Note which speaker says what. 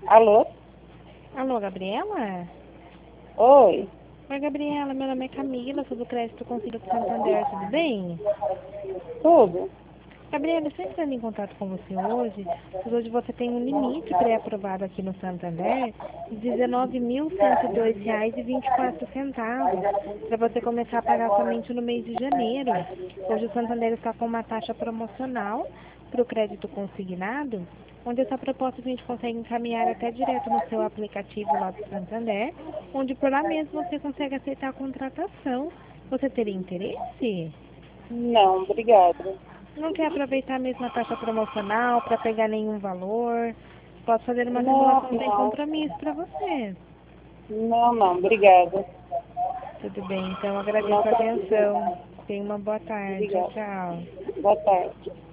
Speaker 1: Alô?
Speaker 2: Alô, Gabriela?
Speaker 1: Oi,
Speaker 2: Oi, Gabriela, meu nome é Camila, sou do Crédito Consigo Santander, tudo bem?
Speaker 1: tudo?
Speaker 2: Gabriela, estou entrando em contato com você hoje, pois hoje você tem um limite pré-aprovado aqui no Santander de R$ 19.102,24 para você começar a pagar somente no mês de janeiro. Hoje o Santander está com uma taxa promocional para o crédito consignado, onde essa proposta a gente consegue encaminhar até direto no seu aplicativo lá do Santander, onde por lá mesmo você consegue aceitar a contratação. Você teria interesse?
Speaker 1: Não, obrigada.
Speaker 2: Não quer aproveitar mesmo a taxa promocional para pegar nenhum valor? Posso fazer uma
Speaker 1: Não,
Speaker 2: simulação sem
Speaker 1: não,
Speaker 2: compromisso para você.
Speaker 1: não, obrigada.
Speaker 2: Tudo bem, então
Speaker 1: Não
Speaker 2: agradeço a
Speaker 1: consigo.
Speaker 2: atenção. Tenha uma boa tarde. Tchau,
Speaker 1: Obrigada.
Speaker 2: tchau.
Speaker 1: Boa tarde.